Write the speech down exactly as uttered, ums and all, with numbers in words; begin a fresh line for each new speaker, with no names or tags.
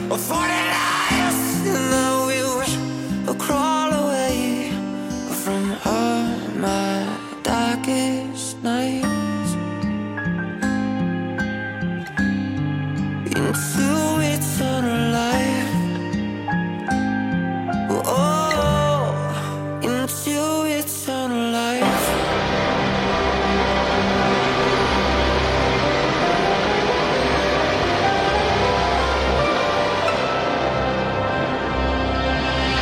or forty lives, and then we will crawl away from all my darkest nights into